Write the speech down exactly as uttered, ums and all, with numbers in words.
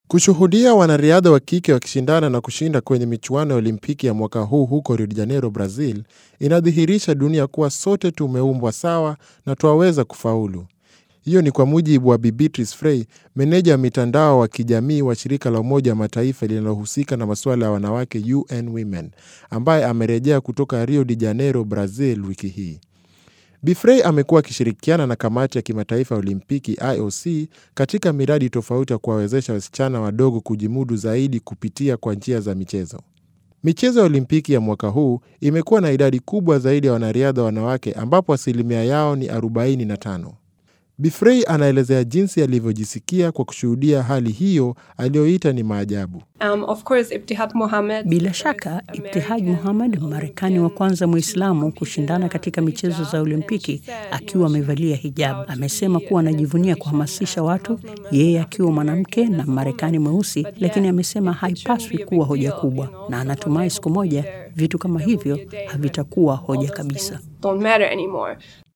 Kushuhudia wanariadha wa kike wakishindana na kushinda kwenye michuano ya Olimpiki ya mwaka huu huko Rio de Janeiro, Brazil, inadhihirisha dunia kuwa sote tumeumbwa sawa na twaweza kufaulu. Hiyo ni kwa mujibu wa Bi Beatrice Frey, meneja wa mitandao wa kijamii wa shirika la Umoja wa Mataifa linalohusika na masuala ya wanawake U N Women, ambaye amerejea kutoka Rio de Janeiro, Brazil wiki hii. Bi Frey amekuwa akishirikiana na kamati ya kimataifa ya Olimpiki I O C katika miradi tofauti ya kuwawezesha wasichana wadogo kujimudu zaidi kupitia kwa njia za michezo. Michezo ya Olimpiki ya mwaka huu imekuwa na idadi kubwa zaidi ya wanariadha wanawake ambapo asilimia yao ni arobaini na tano. Bi Frey anaelezea jinsi alivyojisikia kwa kushuhudia hali hiyo aliyoita ni maajabu. Um, of course, Ibtihad Mohamed, Bila shaka, Ibtihad Mohamed, Marekani wa kwanza Muislamu kushindana katika michezo za Olimpiki akiwa amevalia hijab, amesema kuwa anajivunia kuhamasisha watu, yeye akiwa mwanamke na Marekani mweusi, lakini amesema haipaswi kuwa hoja kubwa, na anatumai siku moja vitu kama hivyo havitakuwa hoja kabisa. don't matter anymore.